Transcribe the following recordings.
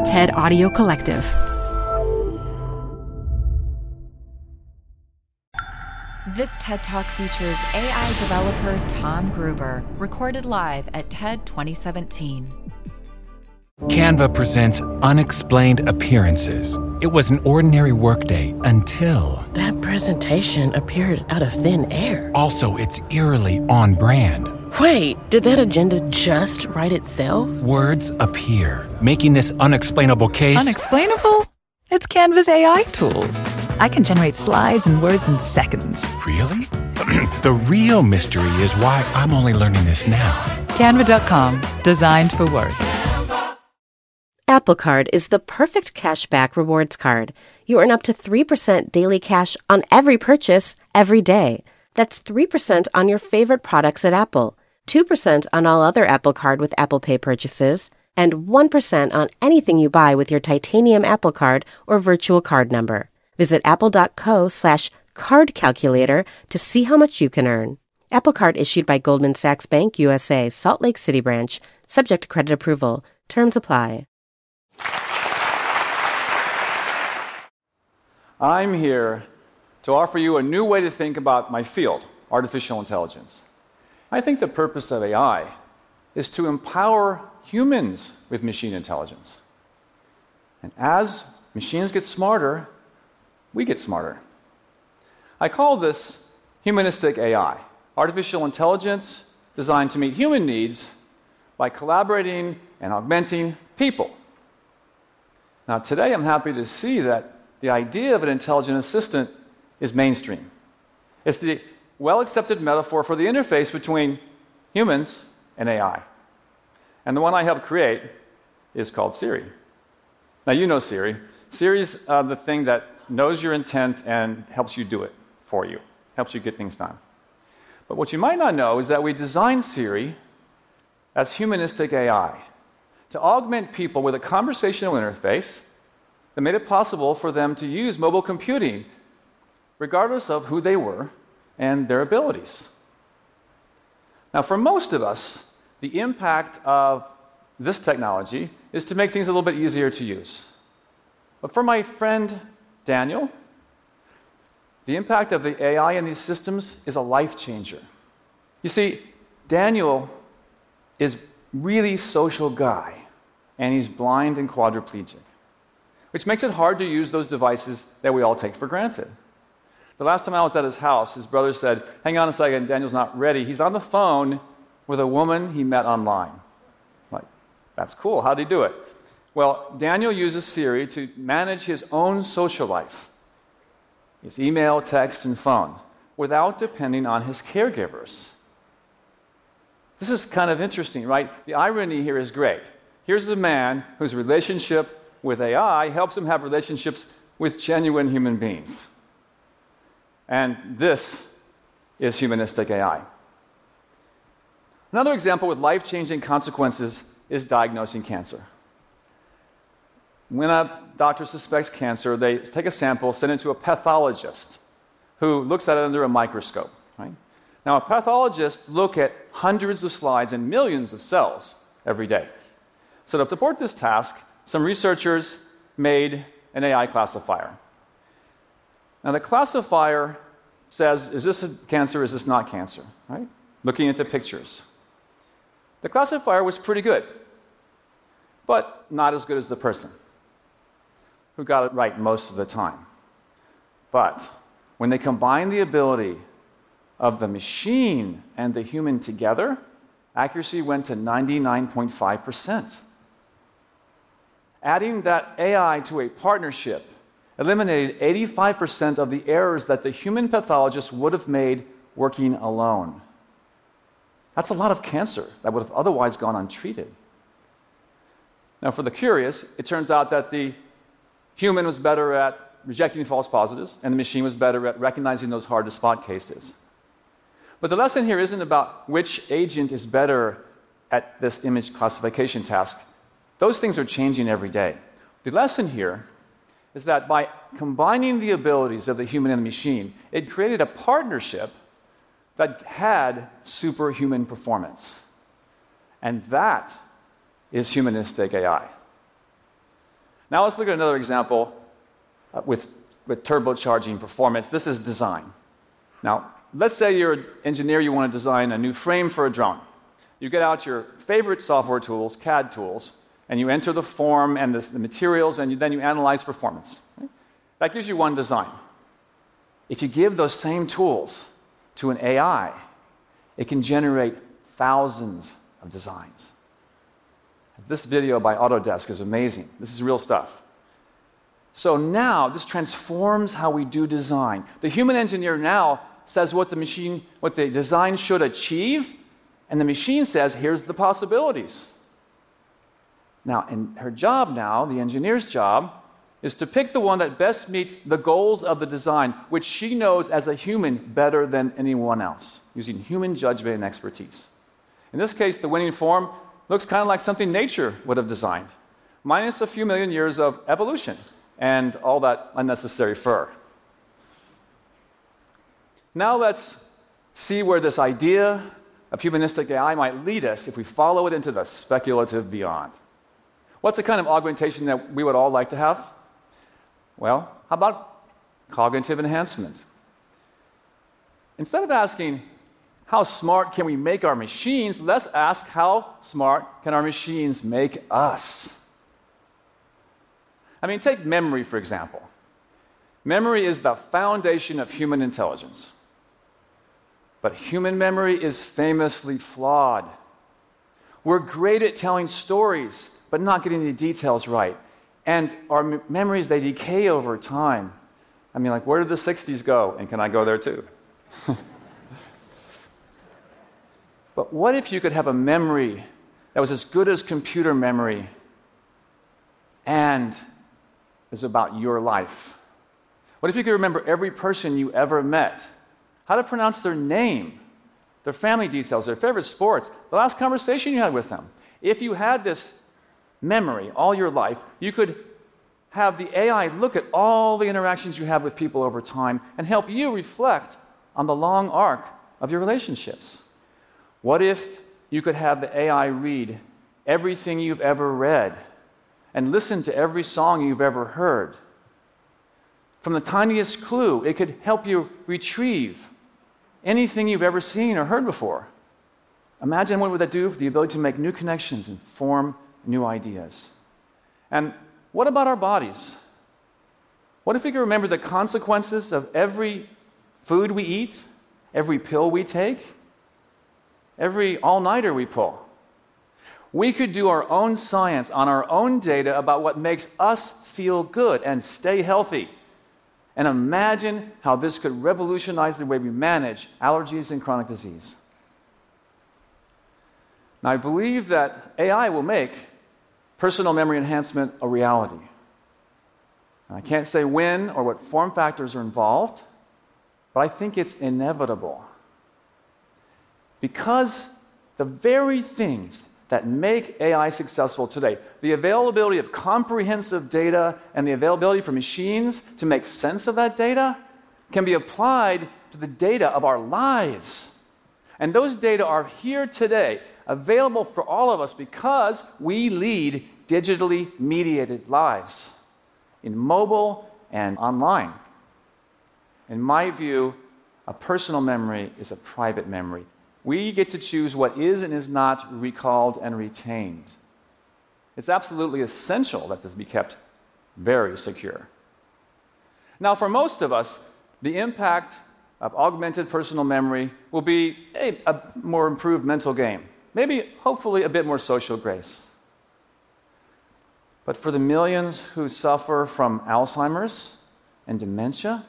TED Audio Collective. This TED Talk features AI developer Tom Gruber, recorded live at TED 2017. Canva presents Unexplained Appearances. It was an ordinary workday until... That presentation appeared out of thin air. Also, it's eerily on brand. Wait, did that agenda just write itself? Words appear, making this unexplainable case... Unexplainable? It's Canva's AI tools. I can generate slides and words in seconds. Really? The real mystery is why I'm only learning this now. Canva.com, designed for work. Apple Card is the perfect cashback rewards card. You earn up to 3% daily cash on every purchase, every day. That's 3% on your favorite products at Apple, 2% on all other Apple Card with Apple Pay purchases, and 1% on anything you buy with your titanium Apple Card or virtual card number. Visit apple.co/card calculator to see how much you can earn. Apple Card issued by Goldman Sachs Bank USA, Salt Lake City branch, subject to credit approval. Terms apply. I'm here to offer you a new way to think about my field, artificial intelligence. I think the purpose of AI is to empower humans with machine intelligence. And as machines get smarter, we get smarter. I call this humanistic AI, artificial intelligence designed to meet human needs by collaborating and augmenting people. Now, today I'm happy to see that the idea of an intelligent assistant is mainstream. It's the well-accepted metaphor for the interface between humans and AI. And the one I helped create is called Siri. Now, you know Siri. Siri's the thing that knows your intent and helps you do it for you, helps you get things done. But what you might not know is that we designed Siri as humanistic AI to augment people with a conversational interface that made it possible for them to use mobile computing regardless of who they were and their abilities. Now, for most of us, the impact of this technology is to make things a little bit easier to use. But for my friend Daniel, the impact of the AI in these systems is a life changer. You see, Daniel is really social guy, and he's blind and quadriplegic, which makes it hard to use those devices that we all take for granted. The last time I was at his house, his brother said, "Hang on a second, Daniel's not ready. He's on the phone with a woman he met online." Like, that's cool. How'd he do it? Well, Daniel uses Siri to manage his own social life, his email, text, and phone, without depending on his caregivers. This is kind of interesting, right? The irony here is great. Here's a man whose relationship with AI helps him have relationships with genuine human beings. And this is humanistic AI. Another example with life-changing consequences is diagnosing cancer. When a doctor suspects cancer, they take a sample, send it to a pathologist who looks at it under a microscope. Right? Now, pathologists look at hundreds of slides and millions of cells every day. So to support this task, some researchers made an AI classifier. Now, the classifier says, is this a cancer, is this not cancer, right? Looking at the pictures. The classifier was pretty good, but not as good as the person, who got it right most of the time. But when they combine the ability of the machine and the human together, accuracy went to 99.5%. Adding that AI to a partnership eliminated 85% of the errors that the human pathologist would have made working alone. That's a lot of cancer that would have otherwise gone untreated. Now, for the curious, it turns out that the human was better at rejecting false positives, and the machine was better at recognizing those hard-to-spot cases. But the lesson here isn't about which agent is better at this image classification task. Those things are changing every day. The lesson here is that by combining the abilities of the human and the machine, it created a partnership that had superhuman performance. And that is humanistic AI. Now let's look at another example with turbocharging performance. This is design. Now, let's say you're an engineer, you want to design a new frame for a drone. You get out your favorite software tools, CAD tools, and you enter the form and the materials, and then you analyze performance. Right? That gives you one design. If you give those same tools to an AI, it can generate thousands of designs. This video by Autodesk is amazing. This is real stuff. So now, this transforms how we do design. The human engineer now says what the design should achieve, and the machine says, here's the possibilities. Now, in her job now, the engineer's job, is to pick the one that best meets the goals of the design, which she knows as a human better than anyone else, using human judgment and expertise. In this case, the winning form looks kind of like something nature would have designed, minus a few million years of evolution and all that unnecessary fur. Now let's see where this idea of humanistic AI might lead us if we follow it into the speculative beyond. What's the kind of augmentation that we would all like to have? Well, how about cognitive enhancement? Instead of asking, how smart can we make our machines, let's ask, how smart can our machines make us? I mean, take memory, for example. Memory is the foundation of human intelligence. But human memory is famously flawed. We're great at telling stories, but not getting the details right. And our memories, they decay over time. I mean, like, where did the 60s go? And can I go there too? But what if you could have a memory that was as good as computer memory and is about your life? What if you could remember every person you ever met? How to pronounce their name, their family details, their favorite sports, the last conversation you had with them. If you had this memory all your life, you could have the AI look at all the interactions you have with people over time and help you reflect on the long arc of your relationships. What if you could have the AI read everything you've ever read and listen to every song you've ever heard? From the tiniest clue, it could help you retrieve anything you've ever seen or heard before. Imagine what would that do for the ability to make new connections and form new ideas. And what about our bodies? What if we could remember the consequences of every food we eat, every pill we take, every all-nighter we pull? We could do our own science on our own data about what makes us feel good and stay healthy. And imagine how this could revolutionize the way we manage allergies and chronic disease. Now, I believe that AI will make personal memory enhancement a reality. I can't say when or what form factors are involved, but I think it's inevitable. Because the very things that make AI successful today, the availability of comprehensive data and the availability for machines to make sense of that data, can be applied to the data of our lives. And those data are here today, available for all of us because we lead digitally mediated lives in mobile and online. In my view, a personal memory is a private memory. We get to choose what is and is not recalled and retained. It's absolutely essential that this be kept very secure. Now, for most of us, the impact of augmented personal memory will be a more improved mental game, maybe, hopefully, a bit more social grace. But for the millions who suffer from Alzheimer's and dementia,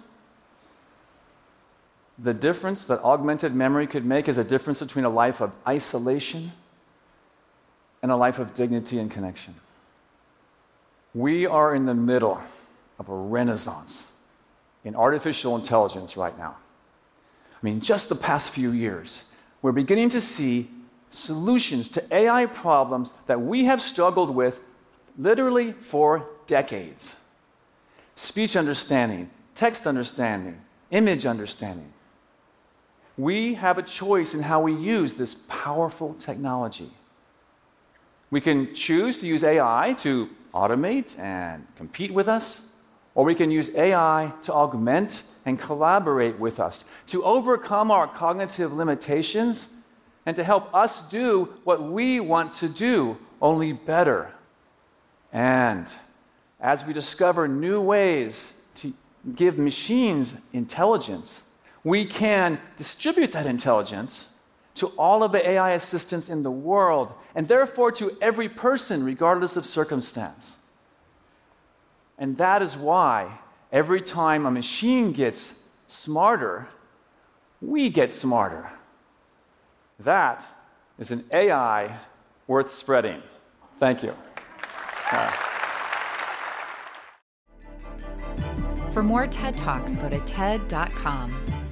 the difference that augmented memory could make is a difference between a life of isolation and a life of dignity and connection. We are in the middle of a renaissance in artificial intelligence right now. I mean, just the past few years, we're beginning to see solutions to AI problems that we have struggled with literally for decades. Speech understanding, text understanding, image understanding. We have a choice in how we use this powerful technology. We can choose to use AI to automate and compete with us, or we can use AI to augment and collaborate with us, to overcome our cognitive limitations, and to help us do what we want to do, only better. And as we discover new ways to give machines intelligence, we can distribute that intelligence to all of the AI assistants in the world, and therefore to every person, regardless of circumstance. And that is why every time a machine gets smarter, we get smarter. That is an AI worth spreading. Thank you. For more TED Talks, go to TED.com.